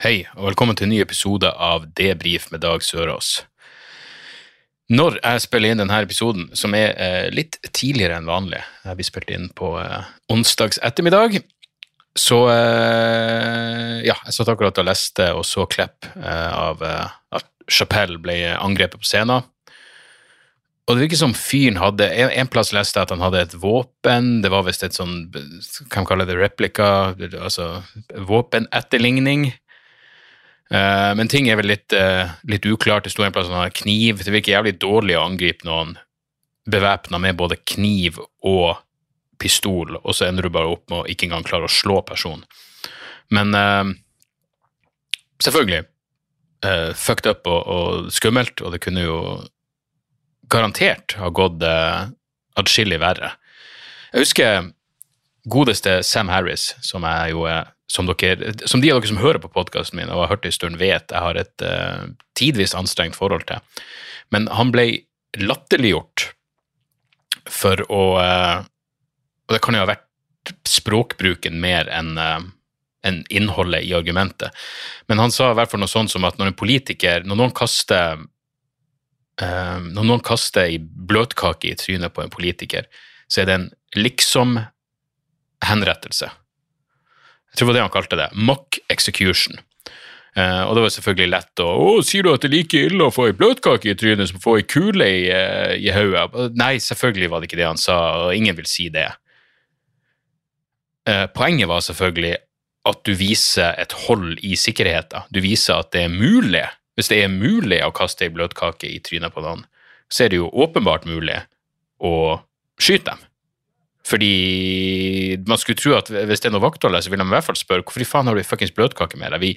Hei, og velkommen til en ny episode av Debrief med Dag Sørås. Når jeg spiller inn denne episoden, som litt tidligere enn vanlig, jeg blir spilt inn på onsdags ettermiddag, så jeg satt akkurat og leste og så klipp av at Chappelle ble angrepet på scenen. Og det virker som fyren hadde, en plass leste jeg at han hadde et våpen, det var vist et sånn, kan man kalle det replika, altså våpenetterligning. Men ting vel litt uklart. Det stod en plass som hadde kniv. Det virker jævlig dårlig å angripe noen bevæpnet med både kniv og pistol, og så ender du bare opp med å ikke engang klare å slå personen. Men selvfølgelig fucked up og skummelt, og det kunne jo garantert ha gått adskillig verre. Jeg husker godeste Sam Harris, som jeg jo som de av dere som hører på podcasten min og har hørt det i stund vet, jeg har et tidvis anstrengt forhold til. Men han ble latterliggjort for og det kan jo ha vært språkbruken mer enn innholdet i argumentet. Men han sa i hvert fall noe sånt som at når en politiker, når noen kaster i bløtkake i trynet på en politiker, så det en liksom henrettelse. Jeg tror det var det han kalte det, mock execution. Og det var selvfølgelig lett sier du at det like ille å få en bløtkake i trynet som å få en kule i hodet? Nei, selvfølgelig var det ikke det han sa, og ingen vil si det. Poenget var selvfølgelig at du viser et hold i sikkerheten. Du viser at det mulig, hvis det mulig å kaste en bløtkake i trynet på noen, så det jo åpenbart mulig å skyte dem. Fordi man skulle tro at hvis det noe vaktholder, så vil de i hvert fall spørre hvorfor i faen har du fuckings bløtkake med deg?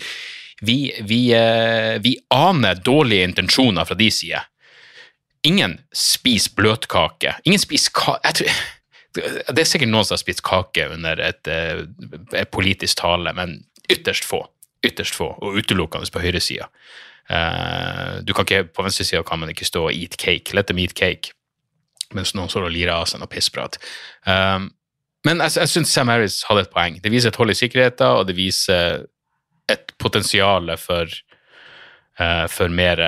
Vi aner dårlige intensjoner fra de side. Ingen spiser bløtkake. Ingen spiser kake. Det sikkert noen som har spist kake under et politisk tale, men ytterst få, og utelukkende på høyre siden. Du kan ikke, på venstre siden kan man ikke stå og eat cake, let them eat cake. Mens noen står og lirer av seg noe pissprat. Men jeg synes Sam Harris hadde et poeng. Det viser et hold i sikkerheten, og det viser et potensial for mer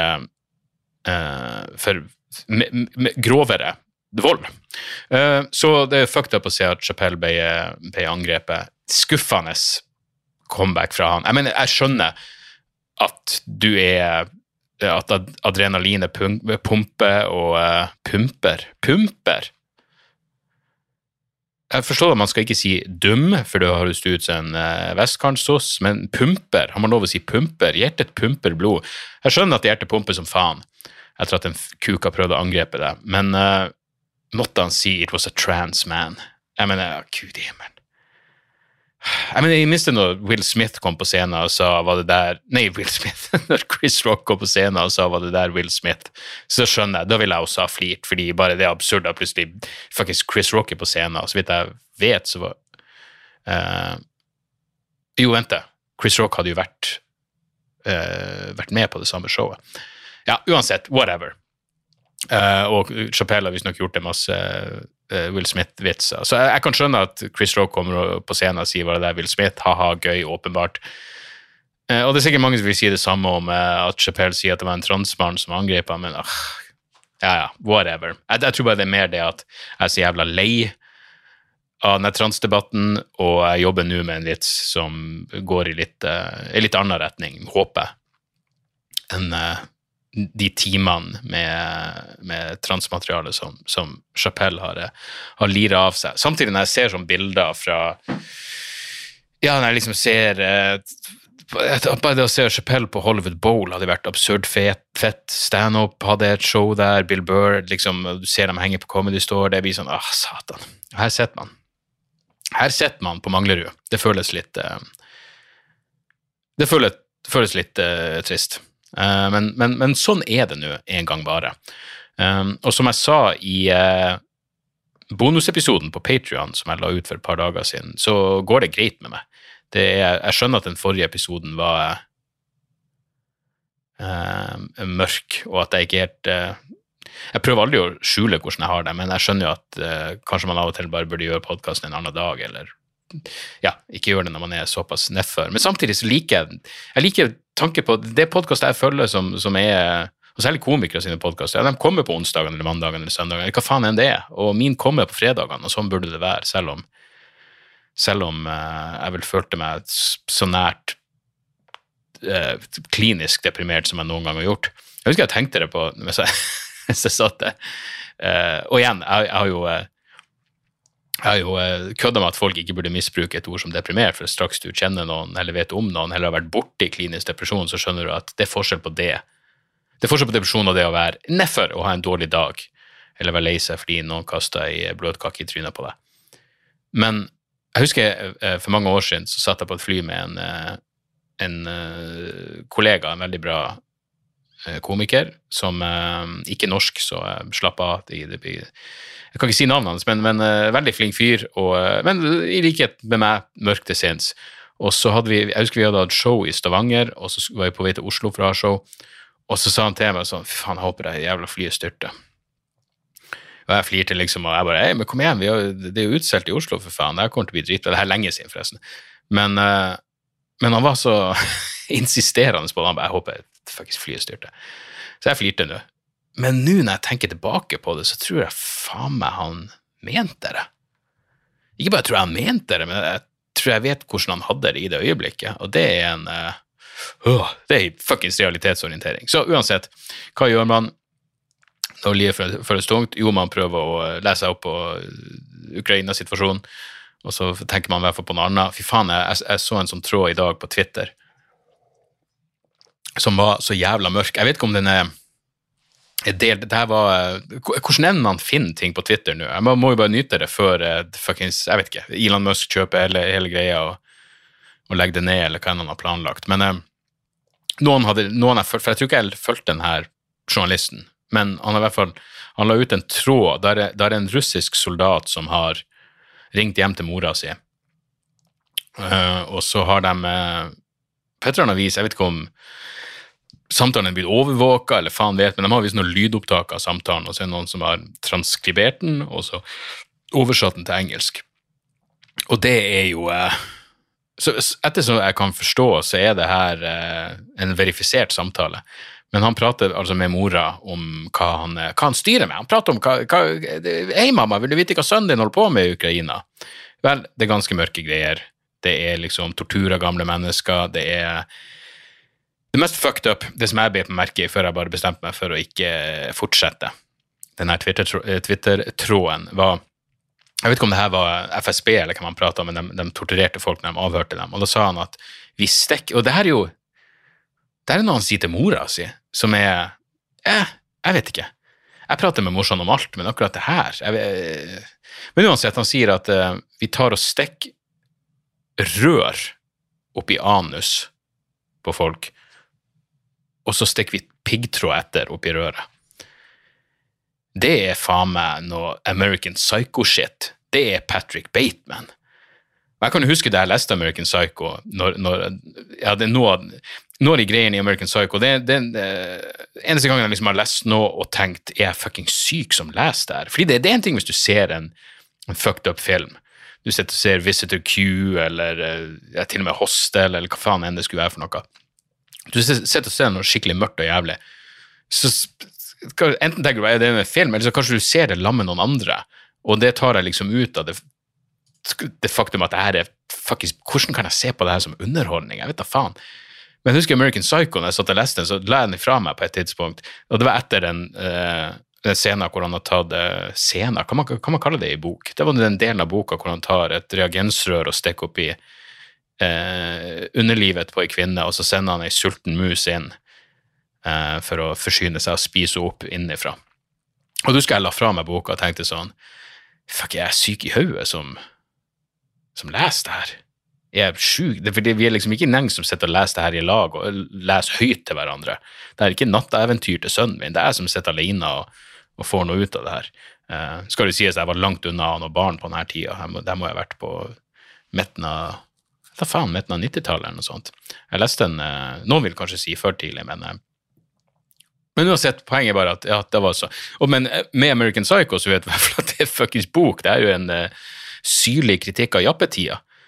grovere vold. Så det fucked up å se at Chappelle ble angrepet. Skuffende comeback fra han. Jeg mener, jeg skjønner at du at adrenalinet pumper og pumper. Jeg forstår at man skal ikke si dum, for det har du ut som en vestkantsoss, men pumper, har man lov å si pumper? Hjertet pumper blod. Jeg skjønner at hjertet pumper som faen, etter at en kuka prøvde å angrepe det, men måtte han si it was a trans man? Jeg mener, Gud i himmelen. Jeg minste når Will Smith kom på scenen og sa, Will Smith, når Chris Rock kom på scenen og sa, var det der Will Smith? Så skjønner jeg, da vil jeg også ha flirt, fordi bare det absurd at plutselig faktisk Chris Rock på scenen, og så vidt jeg vet, så var Chris Rock hadde jo vært med på det samme showet. Ja, uansett, whatever. Og Chappelle har visst nok gjort det masse Will Smith-vitser. Så jeg kan skjønne at Chris Rock kommer på scenen og sier hva det der Will Smith, haha, gøy, åpenbart. Og det sikkert mange som vil si det samme om at Chappelle sier at det var en transmann som angrep ham, men whatever. Jeg tror bare det mer det at jeg så jævla lei av denne transdebatten, og jeg jobber nå med en vits som går i litt annen retning, håper jeg, enn de timene med transmateriale som Chappelle har liret av seg. Samtidig når jeg ser sånne bilder fra når jeg liksom ser bare det å se Chappelle på Hollywood Bowl hadde vært absurd fett stand-up, hadde et show der, Bill Burr, liksom, du ser dem henge på Comedy Store, det blir sånn, satan, her sitter man på Manglerud. Det føles litt trist. Men sånn det nå en gang bare. Og som jeg sa i bonusepisoden på Patreon som jeg la ut for et par dager siden, så går det greit med meg. Jeg skjønner at den forrige episoden var mørk, og at jeg ikke helt jeg prøver aldri å skjule hvordan jeg har det, men jeg skjønner jo at kanskje man av og til bare burde gjøre podcasten en annen dag, eller ja, ikke gjør det når man såpass nedfor. Men samtidig så jeg liker tanke på det podcastet jeg følger som og særlig komikere sine podcaster, de kommer på onsdagen eller mandagen eller søndagen, eller hva faen enn det og min kommer på fredagene, og sånn burde det være, selv om jeg vel følte meg så nært klinisk deprimert som jeg noen gang har gjort. Jeg husker jeg tenkte det på mens jeg satt det. Og igjen, jeg har jo køddet med at folk ikke burde misbruke et ord som deprimert, for straks du kjenner noen, eller vet om noen, eller har vært borte i klinisk depresjon, så skjønner du at det forskjell på det. Det forskjell på depresjon og det å være nedfor og ha en dårlig dag, eller være lei seg fordi noen kastet en bløtkake i trynet på deg. Men jeg husker for mange år siden så satt jeg på et fly med en kollega, en veldig bra komiker, som ikke er norsk, så slapp av. Jeg kan ikke si navnet hans, men veldig flink fyr, men i likhet med meg, mørk til sinns. Og så jeg husker vi hadde hatt show i Stavanger, og så var jeg på vei til Oslo for å ha show, og så sa han til meg sånn, fy faen, jeg håper det jævla flyet styrte. Og jeg flirte liksom, og jeg bare, men kom igjen, det jo utselt i Oslo, for faen, det her kommer til å bli dritbra, det her lenge siden forresten. Men han var så insisterende på det, han bare, jeg håper faktisk flyet styrte. Så jeg flirte nå. Men nå når jeg tenker tilbake på det, så tror jeg faen meg han mente det. Ikke bare tror jeg han mente det, men jeg tror jeg vet hvordan han hadde det i det øyeblikket, og det det fuckings realitetsorientering. Så uansett, hva gjør man når livet føles tungt? Jo, man prøver å lese seg opp på Ukraina-situasjonen, og så tenker man i hvert fall på noe annet. Fy faen, jeg så en sånn tråd i dag på Twitter som var så jævla mørk. Jeg vet ikke om den delt. Det her var hvordan enn man finner ting på Twitter nå. Jeg må jo bare nyte det før fuckings, jeg vet ikke, Elon Musk kjøper hele greia og legger det ned, eller hva han har planlagt. Men for jeg tror ikke jeg fulgte den her journalisten, men han har i hvert fall, han la ut en tråd, der en russisk soldat som har ringt hjem til mora si, og så har de, på et eller annet vis, jeg vet ikke om samtalen er blitt overvåket, eller faen vet, men de har vist noen lydopptak av samtalen, og så er det noen som har transkribert den, og så oversatt den til engelsk. Og det jo så etter som jeg kan forstå, så det her en verifisert samtale. Men han prater altså med mora om hva han styrer med. Han prater om hei mamma, vil du vite hva sønnen din holder på med i Ukraina? Vel, det ganske mørke greier. Det liksom tortur av gamle mennesker. Det det mest fucked up, det som jeg ble på merke i før jeg bare bestemte meg for å ikke fortsette. Den her Twitter-tråden var, jeg vet ikke om det her var FSB eller hva man pratet om, men de torturerte folk når de avhørte dem. Og da sa han at vi stekker, og det her jo, det er noe han sier til mora si, som jeg vet ikke. Jeg prater med morsan om alt, men akkurat det her, men uansett, han sier at vi tar og stekker rør opp i anus på folk, og så stekker vi piggtråd etter opp i røret. Det faen meg noe American Psycho-shit. Det Patrick Bateman. Jeg kan jo huske da jeg leste American Psycho, det noe av de greiene i American Psycho, det eneste gangen jeg liksom har lest noe og tenkt, jeg fucking syk som leser det her. Fordi det en ting hvis du ser en fucked up film. Du ser Visitor Q, eller til og med Hostel, eller hva faen enn det skulle være for noe. Du sitter og ser noe skikkelig mørkt og jævlig. Så enten tenker du, det en film, eller så kanskje du ser det sammen med noen andre, og det tar jeg liksom ut av det faktum at det her faktisk, hvordan kan jeg se på det her som underholdning? Jeg vet da faen. Men jeg husker American Psycho, når jeg satt og leste den, så la jeg den ifra meg på et tidspunkt, og det var etter den scenen hvor han har tatt scener, kan man kalle det i bok? Det var den delen av boka hvor han tar et reagensrør og stikker opp i underlivet på en kvinne, og så sender han en sulten mus inn for å forsyne seg og spise opp innifra. Og du skal jeg la fra meg boka og tenkte sånn, fuck, jeg syk i hodet som leser det her. Jeg syk, fordi vi liksom ikke en gjeng som sitter og leser det her i lag og leser høyt til hverandre. Det ikke nattaeventyr til sønnen min, det som sitter alene og får noe ut av det her. Skal det sies at jeg var langt unna av noen barn på denne tida. Der må jeg ha vært på midten av 90-tallet eller noe sånt. Jeg leste noen vil kanskje si for tidlig, men uansett, poenget bare at det var så. Men med American Psycho så vet vi at det fuckings bok, det jo en syrlig kritikk av jappetida.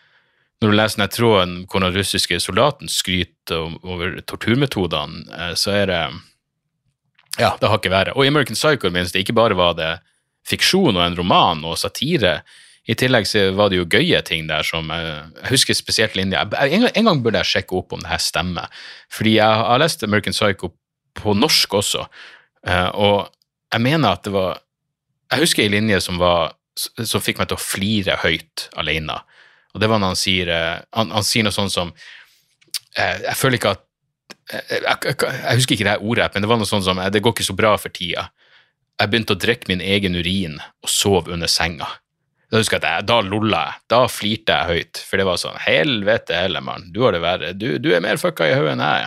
når du leser den tråden hvor den russiske soldaten skryter over torturmetodene, så det, ja, det har ikke vært. Og i American Psycho minst, ikke bare var det fiksjon og en roman og satire, i tillegg så var det jo gøye ting der som, jeg husker spesielt linjer, en gang burde jeg sjekke opp om det her stemmer, fordi jeg har lest American Psycho på norsk også, og jeg mener at det var, jeg husker en linje som fikk meg til å flire høyt alene, og det var når han sier noe sånt som, jeg føler ikke at, jeg husker ikke det her ordet, men det var noe sånt som, det går ikke så bra for tida. Jeg begynte å drikke min egen urin og sov under senga. Da husker jeg at da lollet jeg, da flirte jeg høyt, for det var sånn, helvete heller, mann, du har det verre, du mer fucka i høyet enn jeg.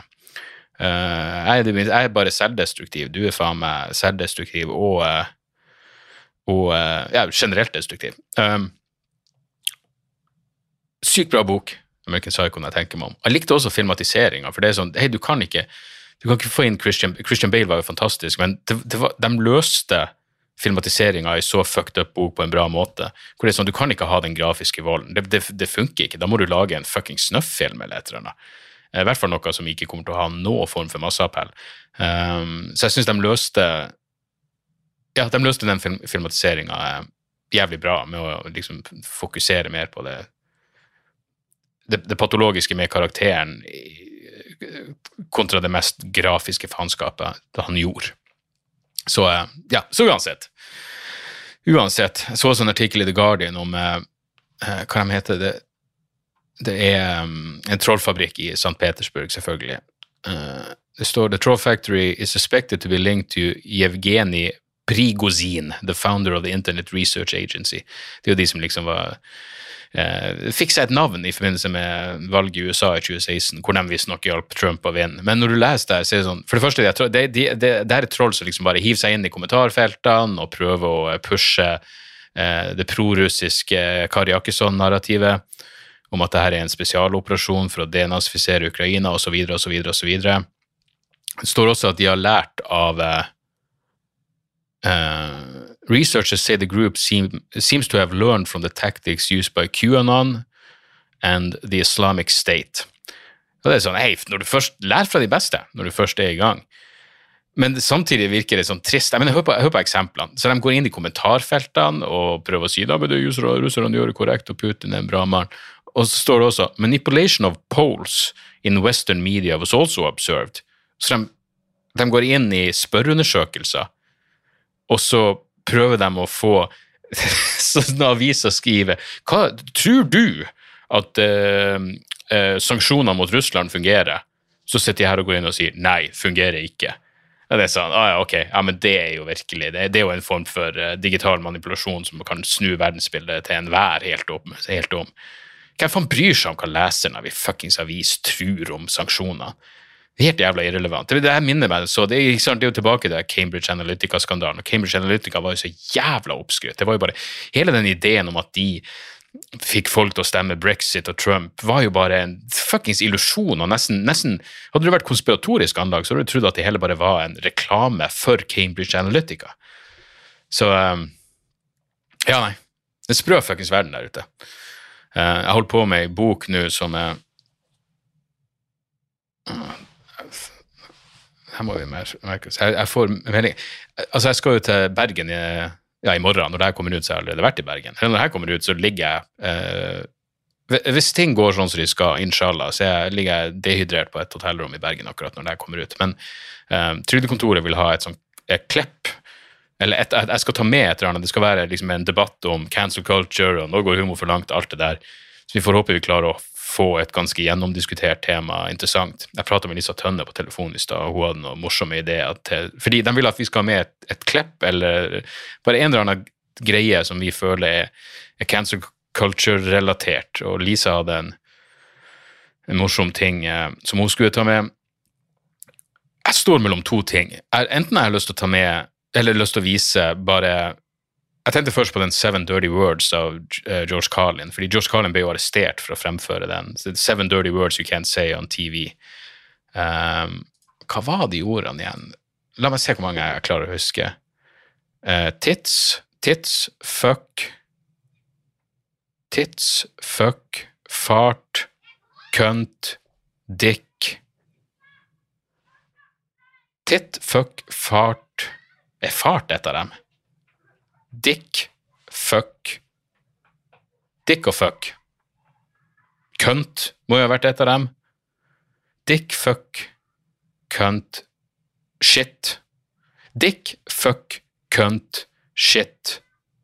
Jeg bare selvdestruktiv, du faen meg selvdestruktiv og ja, generelt destruktiv. Sykt bra bok, American Psycho, når jeg tenker meg om. Jeg likte også filmatiseringen, for det sånn, hei, du kan ikke få inn Christian Bale var jo fantastisk, men de løste filmatiseringen i så fucked up bok på en bra måte, hvor det sånn, du kan ikke ha den grafiske volden, det funker ikke, da må du lage en fucking snuff-film eller et eller annet. I hvert fall noe som ikke kommer til å ha noen form for masseappell. Så jeg synes de løste den filmatiseringen jævlig bra med å liksom fokusere mer på det patologiske med karakteren kontra det mest grafiske faenskapet det han gjorde. Så ja, så uansett, jeg så også en artikkel i The Guardian om hva de heter, det en trollfabrikk i St. Petersburg, selvfølgelig. Det står, the troll factory is suspected to be linked to Yevgeny Prigozhin, the founder of the Internet Research Agency. Det jo de som liksom fikk seg et navn i forbindelse med valget i USA i 2016, hvor de visst nok hjalp Trump å vinne. Men når du leser det, så det sånn, for det første, det er troll som liksom bare hiver seg inn i kommentarfeltene og prøver å pushe det prorussiske Kari Jakkesson-narrativet om at dette en spesialoperasjon for å denazifisere Ukraina, og så videre, og så videre, og så videre. Det står også at de har lært av researchers say the group seems to have learned from the tactics used by QAnon and the Islamic State. Og det sånn, hei, når du først lærer fra de beste, når du først i gang. Men samtidig virker det sånn trist. Jeg hør på eksemplene. Så de går inn i kommentarfeltene og prøver å si, da, men det russerne gjør det korrekt, og Putin en bra mann. Og så står det også, manipulation of polls in Western media was also observed. Så de går inn i spørreundersøkelser, og så prøver de å få sånne aviser skrive, hva tror du at sanksjoner mot Russland fungerer? Så sitter jeg her og går inn og sier, nei, fungerer ikke. Ja, det sånn, ja, ok, ja, men det jo virkelig, det jo en form for digital manipulasjon som kan snu verdensbildet til enhver helt om. Hvem faen bryr seg om hva leseren av i fuckings avis tror om sanksjoner? Det helt jævla irrelevant. Det her minner meg, så det jo tilbake til Cambridge Analytica-skandalen, og Cambridge Analytica var jo så jævla oppskrytt. Det var jo bare, hele den ideen om at de fikk folk til å stemme Brexit og Trump, var jo bare en fuckings illusjon, og nesten, hadde det vært konspiratorisk anlag, så hadde du trodd at det hele bare var en reklame for Cambridge Analytica. Så, ja, nei, det sprø fuckings verden der ute. Jeg holdt på med en bok nå som her må vi merke oss. Jeg får melding. Altså, jeg skal jo til Bergen i morgen. Når det her kommer ut, så har jeg allerede vært i Bergen. Når det her kommer ut, så ligger jeg hvis ting går sånn som de skal, inshallah, så ligger jeg dehydrert på et hotellrom i Bergen akkurat når det her kommer ut. Men Trygdekontoret vil ha et sånt klepp, eller jeg skal ta med et eller annet. Det skal være liksom en debatt om cancel culture, og nå går humor for langt, alt det der. Så vi får håpe vi klarer å få et ganske gjennomdiskutert tema interessant. Jeg pratet med Lisa Tønne på telefonen i sted, og hun hadde noen morsomme ideer fordi de vil at vi skal ha med et klepp, eller bare en eller annen greie som vi føler er cancel culture-relatert, og Lisa hadde en morsom ting som hun skulle ta med. Jeg står mellom to ting. Enten jeg har lyst til å ta med, eller lyst til å vise bare. Jeg tenkte først på den 7 Dirty Words av George Carlin, fordi George Carlin ble jo arrestert for å fremføre den. So 7 Dirty Words you can't say on TV. Hva var de ordene igjen? La meg se hvor mange jeg klarer å huske. Tits, fuck, fart, kønt, dick, titt, fuck, fart. Fart et av dem? Dick, fuck, dick og fuck. Kønt må jo ha vært et av dem. Dick, fuck, kønt, shit. Dick, fuck, kønt, shit.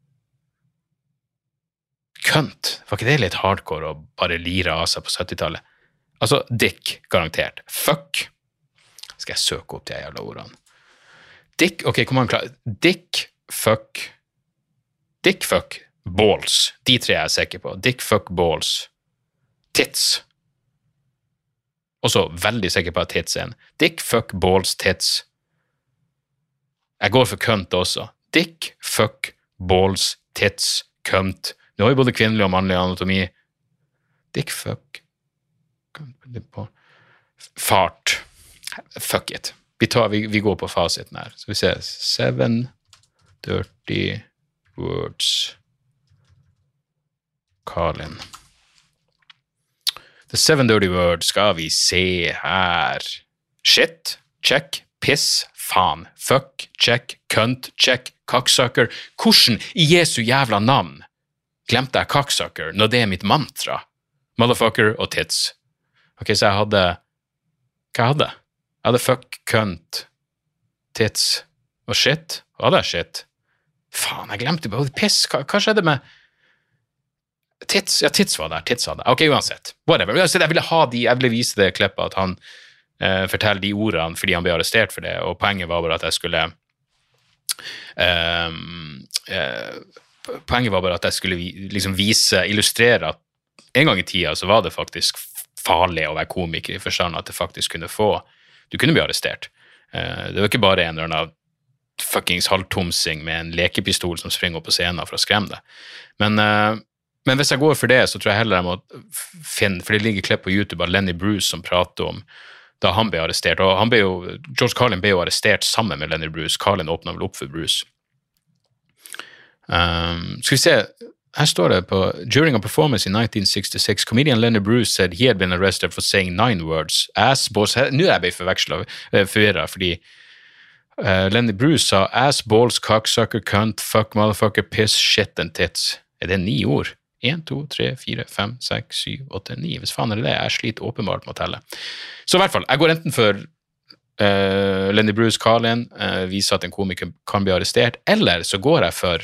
Kønt. Var ikke det litt hardcore å bare lire av seg på 70-tallet? Altså, dick, garantert. Fuck. Skal jeg søke opp de jævla ordene? Dick, ok, kom an, klar. Dick, fuck, balls. De tre er jeg sikker på. Dick, fuck, balls. Tits. Også veldig sikker på at tits er en. Dick, fuck, balls, tits. Jeg går for kønt også. Dick, fuck, balls, tits, kønt. Nå har vi både kvinnelig og mannlig anatomi. Dick, fuck, fart. Fuck it. Vi går på fasiten her. Så vi ser 7 dirty words. Colin. The 7 dirty words skal vi se her. Shit, check, piss, faen, fuck, check, kønt, check, cocksucker. Hvordan i Jesu jævla navn glemte jeg cocksucker når det er mitt mantra? Motherfucker og tits. Ok, så jeg hadde... Hva jeg hadde? Jeg hadde fuck, kønt, tits og shit. Hva hadde jeg shit? Faen, jeg glemte både piss. Hva skjedde med... Tits? Ja, tits var der. Tits hadde. Ok, uansett. Whatever. Jeg ville vise det klippet at han forteller de ordene fordi han ble arrestert for det, og poenget var bare at jeg skulle liksom illustrere at en gang i tida så var det faktisk farlig å være komiker i forstand at det faktisk du kunne bli arrestert. Det var ikke bare en eller annen fuckings halvtomsing med en lekepistol som springer opp på scenen for å skremme det. Men hvis jeg går for det, så tror jeg heller jeg må finne, for det ligger klipp på YouTube av Lenny Bruce som prater om da han ble arrestert, og George Carlin ble jo arrestert sammen med Lenny Bruce. Carlin åpnet vel opp for Bruce. Skal vi se, her står det på During a performance in 1966, comedian Lenny Bruce said he had been arrested for saying 9 words. Ass, balls, nå er jeg forvirret, fordi Lenny Bruce sa ass, balls, cocksucker, cunt, fuck, motherfucker, piss, shit and tits. Er det 9 ord? 1, 2, 3, 4, 5, 6, 7, 8, 9. Hvis faen er det? Jeg sliter åpenbart med å telle. Så i hvert fall, jeg går enten for Lenny Bruce Carlin, viser at en komiker kan bli arrestert, eller så går jeg for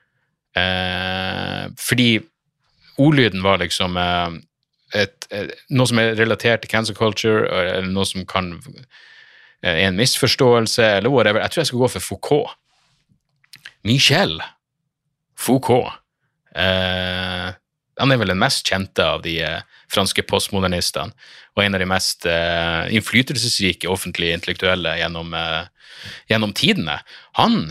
fordi ordlyden var liksom noe som er relatert til cancel culture, eller noe som kan en misforståelse, eller whatever. Jeg tror jeg skal gå for Foucault. Michel Foucault. Han er vel den mest kjente av de franske postmodernistene, og en av de mest innflytelsesrike offentlige intellektuelle gjennom tidene. Han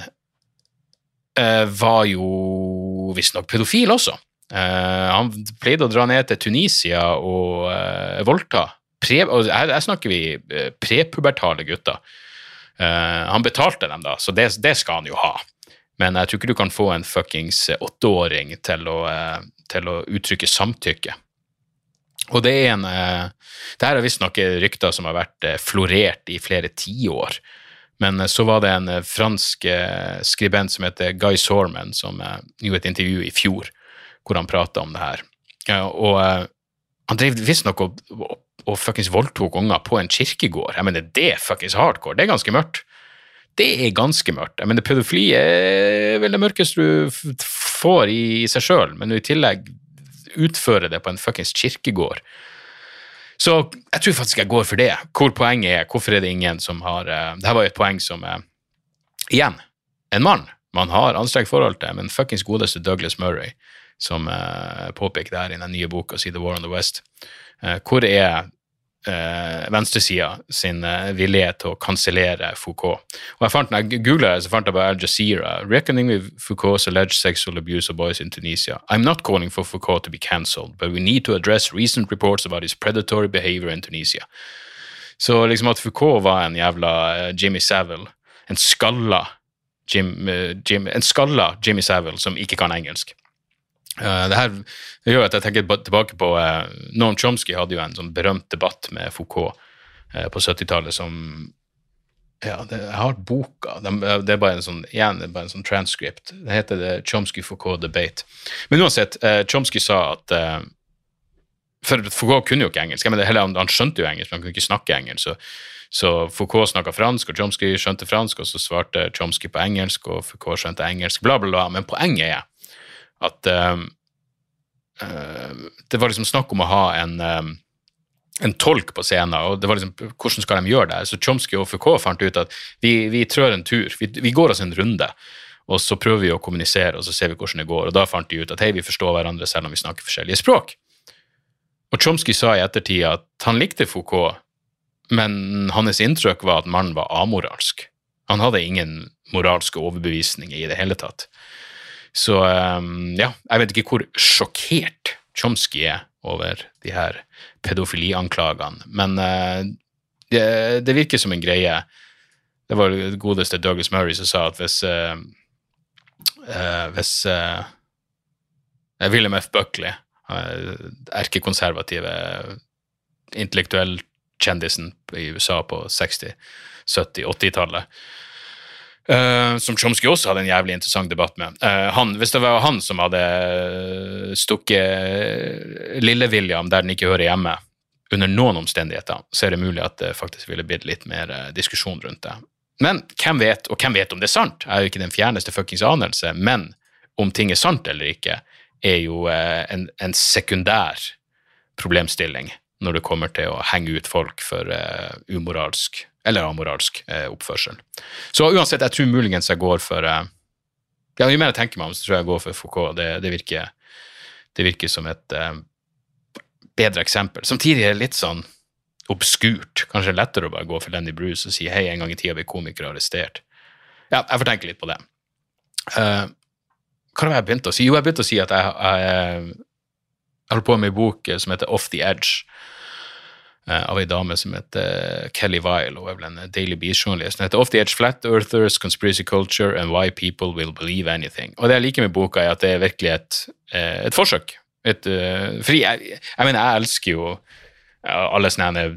var jo visstnok pedofil også. Han pleide å dra ned til Tunisia og voldta. Her snakker vi prepubertale gutter. Han betalte dem da, så det skal han jo ha. Men jeg tror ikke du kan få en fuckings 8-åring til å uttrykke samtykke. Og det er visst nok rykter som har vært florert i flere 10 år. Men så var det en fransk skribent som heter Guy Sorman, som gjorde et intervju i fjor, hvor han pratet om det her. Og han drev visst nok og fuckings voldtok unger på en kirkegård. Jeg mener, det er fuckings hardcore. Det er ganske mørkt. Det er ganske mørkt. Jeg mener, pedofili er vel det mørkeste du får i seg selv, men du i tillegg utfører det på en fuckings kirkegård. Så jeg tror faktisk jeg går for det. Hvor poenget er, hvorfor er det ingen som har... Dette var jo et poeng som, igjen, en mann man har anstrengt forhold til, men fuckings godeste Douglas Murray, som påpeker det her i den nye boka, The War on the West. Hvor er venstresida sin villighet til å kansellere Foucault. Og jeg googlet det, så fant jeg på Al Jazeera. Reckoning with Foucault's alleged sexual abuse of boys in Tunisia. I'm not calling for Foucault to be cancelled, but we need to address recent reports about his predatory behavior in Tunisia. Så liksom at Foucault var en jævla Jimmy Savile, en skalla Jimmy Savile som ikke kan engelsk. Det gjør at jeg tenker tilbake på Noam Chomsky hadde jo en sånn berømt debatt med Foucault på 70-tallet som jeg har boka, det er bare en sånn transcript, det heter The Chomsky-Foucault Debate, men uansett, Chomsky sa at for Foucault kunne jo ikke engelsk, han skjønte jo engelsk, men han kunne ikke snakke engelsk, så Foucault snakket fransk, og Chomsky skjønte fransk, og så svarte Chomsky på engelsk, og Foucault skjønte engelsk, bla bla bla, men poenget er at det var liksom snakk om å ha en tolk på scenen, og det var liksom, hvordan skal de gjøre det? Så Chomsky og Foucault fant ut at vi trør en tur, vi går oss en runde, og så prøver vi å kommunisere, og så ser vi hvordan det går, og da fant de ut at hei, vi forstår hverandre selv om vi snakker forskjellige språk. Og Chomsky sa i ettertid at han likte Foucault, men hans inntrykk var at mannen var amoralsk. Han hadde ingen moralske overbevisninger i det hele tatt. Så jeg vet ikke hvor sjokkert Chomsky er over de her pedofilianklagene, men det virker som en greie. Det var det godeste Douglas Murray som sa at hvis William F. Buckley, erkekonservative intellektuell kjendisen i USA på 60, 70, 80-tallet, som Chomsky også hadde en jævlig interessant debatt med. Hvis det var han som hadde stukket Lille William der den ikke hører hjemme, under noen omstendigheter, så er det mulig at det faktisk ville blitt litt mer diskusjon rundt det. Men hvem vet om det er sant? Jeg er jo ikke den fjerneste fuckings anelse, men om ting er sant eller ikke, er jo en sekundær problemstilling når det kommer til å henge ut folk for umoralsk eller amoralsk oppførsel. Så uansett, jeg tror muligens jeg går for jo mer jeg tenker meg om, så tror jeg går for Foucault. Det virker som et bedre eksempel. Samtidig er det litt sånn obskurt. Kanskje lettere å bare gå for Lenny Bruce og si hei, en gang i tida ble komikere arrestert. Ja, jeg får tenke litt på det. Hva har jeg begynt å si? Jo, jeg begynte å si at jeg holder på med en bok som heter Off the Edge, av en dame som heter Kelly Weil, og er vel en Daily Beast-journalist. Den heter Off the Edge, Flat Earthers, Conspiracy Culture and Why People Will Believe Anything. Og det jeg liker med boka er at det er virkelig et forsøk. Fordi jeg mener, jeg elsker jo alle sånne,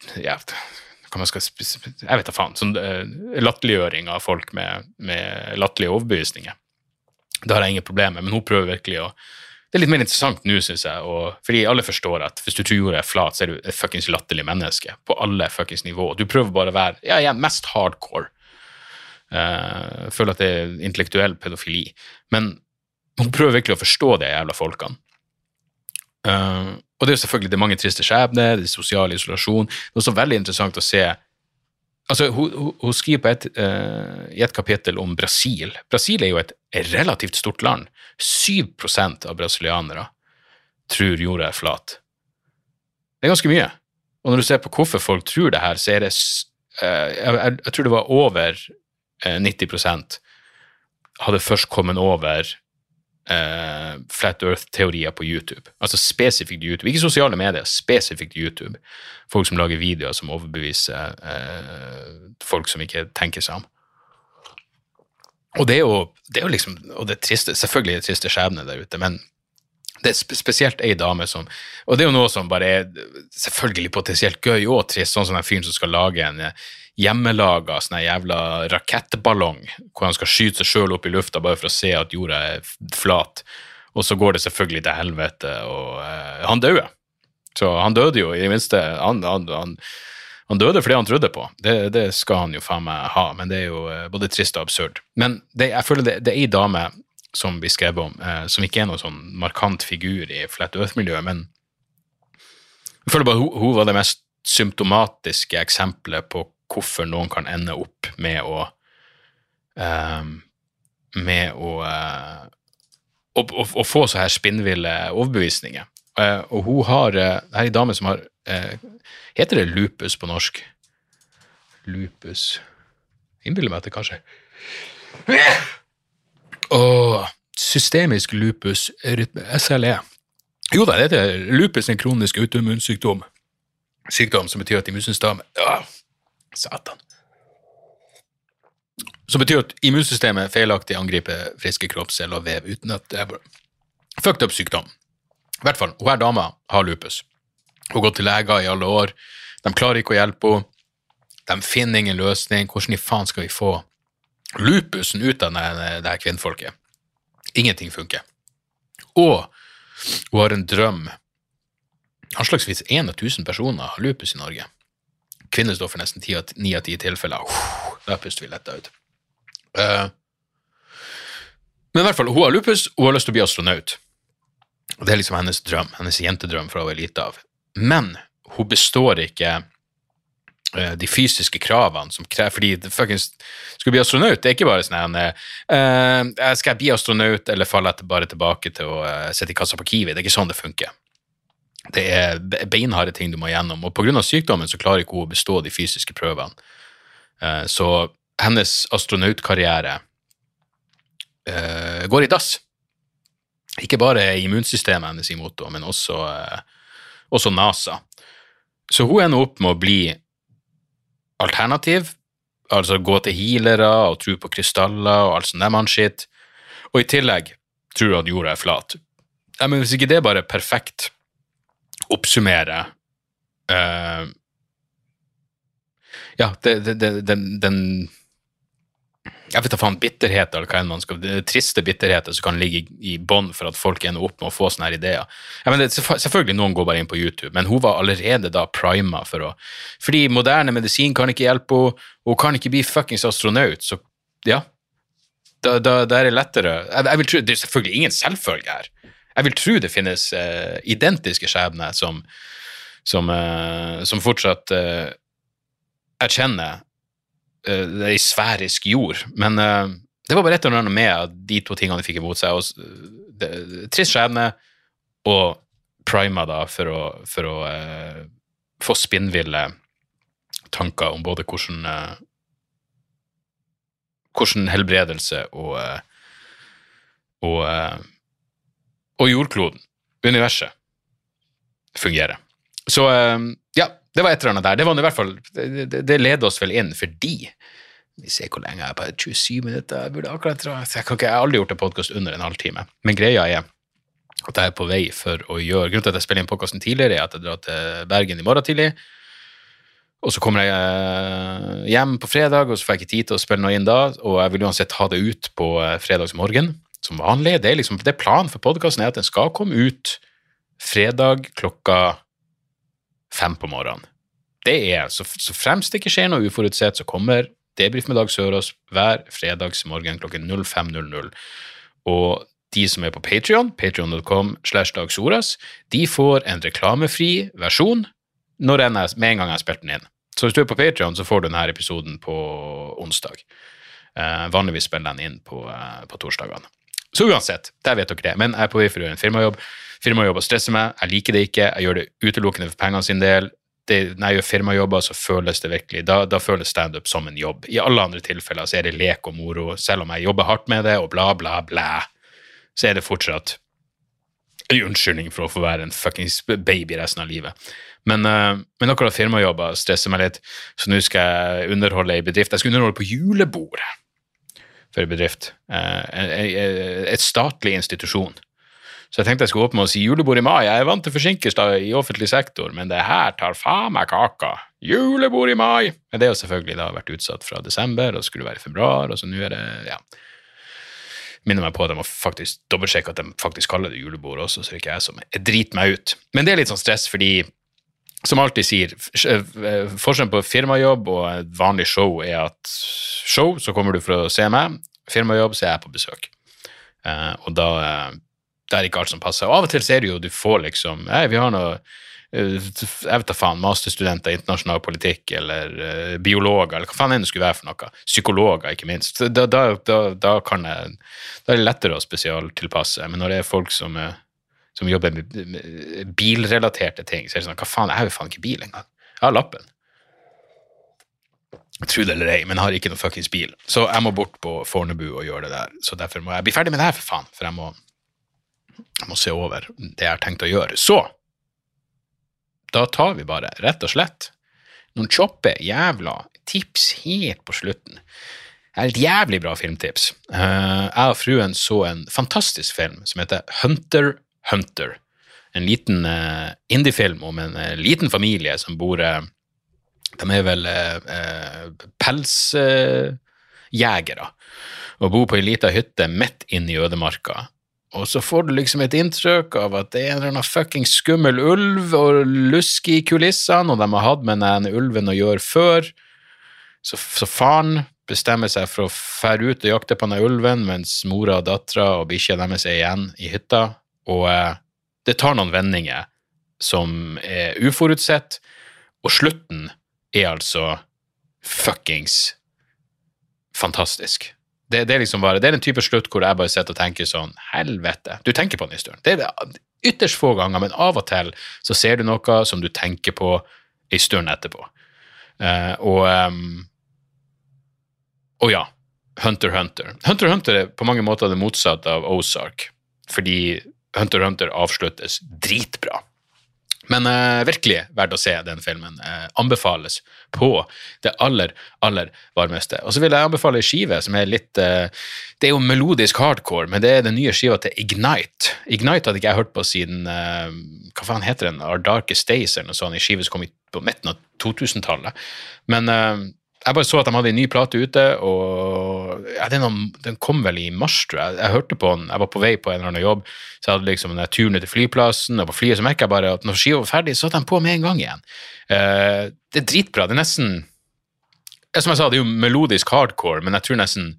hva man skal, jeg vet da faen, sånn latterliggjøring av folk med latterlige overbevisninger. Det har jeg ingen problem med, men hun prøver virkelig å det er litt mer interessant nå, synes jeg, fordi alle forstår at hvis du tror jorda er flat, så er du et fuckings latterlig menneske på alle fuckings nivå. Du prøver bare å være mest hardcore. Føler at det er intellektuell pedofili. Men hun prøver virkelig å forstå de jævla folkene. Og det er jo selvfølgelig det er mange triste skjebner, det er sosial isolasjon. Det er også veldig interessant å se. Altså, hun skriver i et kapittel om Brasil. Brasil er jo et relativt stort land. 7% av brasilianere tror jorda er flat. Det er ganske mye. Og når du ser på hvorfor folk tror det her, så er det, jeg tror det var over 90% hadde først kommet over Flat Earth-teorier på YouTube. Altså spesifikt YouTube, ikke sosiale medier, spesifikt YouTube. Folk som lager videoer som overbeviser folk som ikke tenker seg om. Og det er jo liksom, og det er triste, selvfølgelig er det triste skjebne der ute, men det er spesielt en dame som, og det er jo noe som bare er selvfølgelig potensielt gøy og trist, sånn som en fyr som skal lage en hjemmelaga sånn jævla rakettballong, hvor han skal skyte seg selv opp i lufta bare for å se at jorda er flat, og så går det selvfølgelig til helvete, og han døde. Så han døde jo, i det minste, han døde fordi han trodde på. Det skal han jo faen meg ha, men det er jo både trist og absurd. Men jeg føler det er en dame som vi skrev om, som ikke er noen sånn markant figur i Flat Earth-miljøet, men jeg føler bare hun var det mest symptomatiske eksempelet på hvorfor noen kan ende opp med å få så her spinnville overbevisninger. Og hun har, det er en dame som har, heter det lupus på norsk? Lupus. Innbiller meg at det kanskje. Systemisk lupus, SLE. Jo da, det heter lupus, en kronisk autoimmunsykdom. Sykdom som betyr at immunsystemet, satan. Som betyr at immunsystemet feilaktig angriper friske kroppsceller og vev uten at det er bare fucked up sykdom. I hvert fall, hun her dama har lupus. Hun har gått til leger i alle år. De klarer ikke å hjelpe henne. De finner ingen løsning. Hvordan i faen skal vi få lupusen ut av det her kvinnfolket? Ingenting funker. Og hun har en drøm. Anslagsvis 1000 personer har lupus i Norge. Kvinner står for nesten 9 av 10 tilfeller. Da puster vi lett ut. Men i hvert fall, hun har lupus, og hun har lyst til å bli astronaut. Og det er liksom hennes drøm, hennes jentedrøm fra å være lite av. Men hun består ikke de fysiske kravene som krever, fordi det fucking skal bli astronaut, det er ikke bare sånn skal jeg bli astronaut, eller faller jeg bare tilbake til å sette i kassa på Kiwi, det er ikke sånn det funker. Det er beinharde ting du må gjennom, og på grunn av sykdommen så klarer ikke hun å bestå de fysiske prøvene. Så hennes astronautkarriere går i dass. Ikke bare immunsystemet hennes imot henne, men også NASA. Så hun ender opp med å bli alternativ, altså gå til healere og tro på krystaller og alt sånn der mannskitt, og i tillegg tror at jorda er flat. Men hvis ikke det bare perfekt oppsummere den jeg vet da faen, bitterhet eller hva enn man skal, triste bitterheter som kan ligge i bånd for at folk ender opp med å få sånne her ideer. Selvfølgelig noen går bare inn på YouTube, men hun var allerede da prima fordi moderne medisin kan ikke hjelpe henne, og hun kan ikke bli fuckings astronaut, så ja, da er det lettere. Jeg vil tro, det er selvfølgelig ingen selvfølge her. Jeg vil tro det finnes identiske skjebner som fortsatt erkjenner det i sfærisk jord, men det var bare et eller annet med at de to tingene de fikk imot seg, og trist skjebne, og prima da for å få spinnville tanker om både hvordan helbredelse og jordkloden, universet, fungerer. Så ja, det var et eller annet der. Det var i hvert fall, det leder oss vel inn, fordi vi ser hvor lenge jeg er på 27 minutter, jeg burde akkurat jeg har aldri gjort en podcast under en halvtime, men greia er at jeg er på vei for å gjøre, grunnen til at jeg spiller inn podcasten tidligere, er at jeg drar til Bergen i morgen tidlig, og så kommer jeg hjem på fredag, og så får jeg ikke tid til å spille noe inn da, og jeg vil uansett ta det ut på fredagsmorgen, som vanlig. Det er planen for podcasten er at den skal komme ut fredag klokka 5 på morgenen. Det er, så fremst det ikke skjer noe uforutsett, så kommer Debrief med Dag Sørås hver fredagsmorgen klokken 05:00. Og de som er på Patreon, patreon.com/dagsoras, de får en reklamefri versjon med en gang jeg har spilt den inn. Så hvis du er på Patreon, så får du denne episoden på onsdag. Vanligvis spiller den inn på torsdagene. Så uansett, der vet dere det. Men jeg er på vei for å gjøre en firmajobb. Firmajobb stresser meg, jeg liker det ikke, jeg gjør det utelukkende for pengene sin del. Når jeg gjør firmajobber, så føles det virkelig, da føles stand-up som en jobb. I alle andre tilfeller så er det lek og moro, selv om jeg jobber hardt med det, og bla bla bla, så er det fortsatt en unnskyldning for å få være en fuckings baby resten av livet. Men akkurat firmajobber stresser meg litt, så nå skal jeg underholde i bedrift. Jeg skal underholde på julebord for en bedrift. Et statlig institusjon. Så jeg tenkte jeg skulle åpne og si julebord i mai. Jeg er vant til forsinkelser i offentlig sektor, men det her tar faen meg kaka. Julebord i mai! Men det er jo selvfølgelig da vært utsatt fra desember, og skulle være i februar, og så nå er det, ja. Minner meg på at jeg må faktisk dobbeltsjekke at de faktisk kaller det julebord også, så det ikke er som jeg driter meg ut. Men det er litt sånn stress, fordi som alltid sier, forskjellen på firmajobb og et vanlig show er at show, så kommer du for å se meg, firmajobb, så er jeg på besøk. Og da er ikke alt som passer. Og av og til ser du jo, du får liksom, vi har noe, jeg vet da faen, masterstudenter i internasjonal politikk, eller biologer, eller hva faen enn det skulle være for noe, psykologer ikke minst. Da kan jeg, da er det lettere å spesialtilpasse, men når det er folk som jobber med bilrelaterte ting, så er det sånn, hva faen, jeg har jo faen ikke bil engang. Jeg har lappen. Tro det eller ei, men jeg har ikke noen fuckings bil. Så jeg må bort på Fornebu og gjøre det der. Så derfor må jeg bli ferdig med det her, for faen, for jeg må se over det jeg har tenkt å gjøre. Så, da tar vi bare, rett og slett, noen kjoppe jævla tips helt på slutten. Et jævlig bra filmtips. Jeg og fruen så en fantastisk film som heter Hunter x Hunter. En liten indiefilm om en liten familie som bor, de vel pelsjægere, og bor på en liten hytte midt inne i ødemarka. Og så får du liksom et inntrykk av at det en eller annen fucking skummel ulv og lusk i kulissene, og de har hatt med den ulven å gjøre før. Så faren bestemmer seg for å fære ut og jakte på denne ulven, mens mora og dattera og bikkja deres igjen i hytta, og det tar noen vendinger som uforutsett, og slutten altså fuckings fantastisk. Det liksom bare, det en type slutt hvor jeg bare sitter og tenker sånn, helvete, du tenker på den historien. Det ytterst få ganger, men av og til så ser du noe som du tenker på en stund etterpå. Og ja, Hunter x Hunter. Hunter x Hunter på mange måter det motsatte av Ozark, fordi Hunter x Hunter avsluttes dritbra. Men virkelig verdt å se den filmen. Anbefales på det aller varmeste. Og så vil jeg anbefale en skive som litt, det jo melodisk hardcore, men det den nye skiva til Ignite. Ignite hadde ikke jeg hørt på siden, hva faen heter den? Our Darkest Days, eller noe sånt, en skive som kom på midten av 2000-tallet. Men jeg bare så at de hadde en ny plate ute, og ja, den kom vel i mars, tror jeg. Jeg hørte på den, jeg var på vei på en eller annen jobb, så jeg hadde liksom den turen til flyplassen, og på flyet så merket jeg bare at når skiva var ferdig, så satt de på med en gang igjen. Det dritbra, det nesten, som jeg sa, det jo melodisk hardcore, men jeg tror nesten,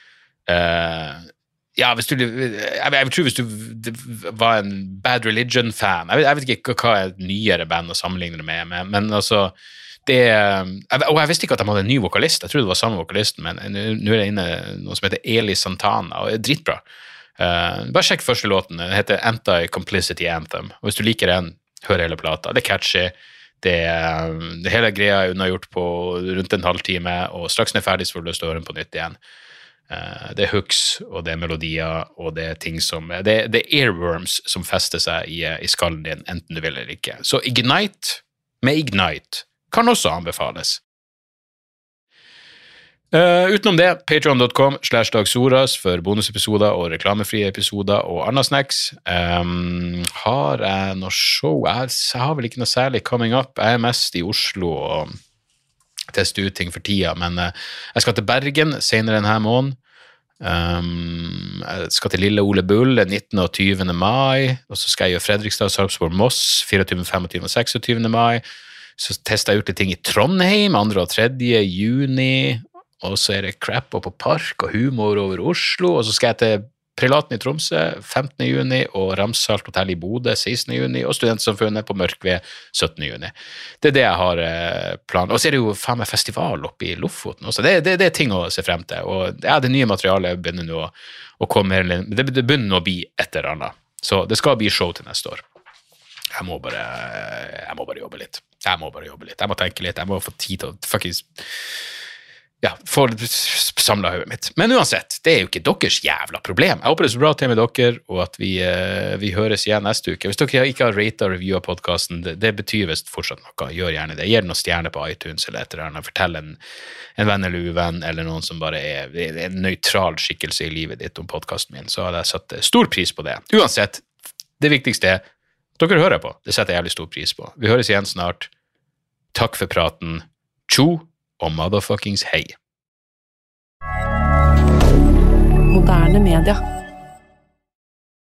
ja, hvis jeg tror hvis du var en Bad Religion-fan, jeg vet ikke hva nyere band å sammenligne det med, men altså, og jeg visste ikke at de hadde en ny vokalist, jeg trodde det var samme vokalisten, men nå det inne noe som heter Eli Santana, og det dritbra. Bare sjekk første låten, den heter Anti-Complicity Anthem, og hvis du liker den, hør hele plata, det catchy, det hele greia unnagjort på rundt en halvtime, og straks den ferdig så får du lyst til å høre den på nytt igjen. Det hooks, og det melodier, og det ting som, det earworms som fester seg i skallen din, enten du vil eller ikke. Så Ignite, med Ignite, kan også anbefales. Utenom det, patreon.com/dagsoras for bonusepisoder og reklamefrie episoder og andre snacks. Har jeg noe show? Jeg har vel ikke noe særlig coming up. Jeg mest i Oslo og tester ut ting for tida, men jeg skal til Bergen senere denne måneden. Jeg skal til Lille Ole Bull 19. og 20. mai, og så skal jeg gjøre Fredrikstad, Sarpsborg, Moss 24., 25. og 26. mai. Så testet jeg ut litt ting i Trondheim 2. og 3. juni, og så det crap på Park og humor over Oslo, og så skal jeg til Prelaten i Tromsø 15. juni, og Ramsalt Hotel i Bodø 16. juni, og Studentsamfunnet på Mørkved 17. juni. Det det jeg har plan. Og så det jo faen meg festival oppe i Lofoten også. Det ting å se frem til, og ja, det nye materialet begynner nå å komme, det begynner å bli et eller annet. Så det skal bli show til neste år. Jeg må bare jobbe litt. Jeg må tenke litt. Jeg må få tid til å faktisk få samlet høyet mitt. Men uansett, det jo ikke deres jævla problem. Jeg håper det så bra til med dere, og at vi høres igjen neste uke. Hvis dere ikke har ratet og reviewet podcasten, det betyr visst fortsatt noe. Gjør gjerne det. Gi noen stjerner på iTunes eller et eller annet. Fortell en venn eller uvenn, eller noen som bare en nøytral skikkelse i livet ditt om podcasten min, så hadde jeg satt stor pris på det. Uansett, det viktigste dere hører på. Det setter jeg jævlig stor pris på. Vi høres igjen snart. Takk for praten. Tjo og motherfuckings hei. Moderne media.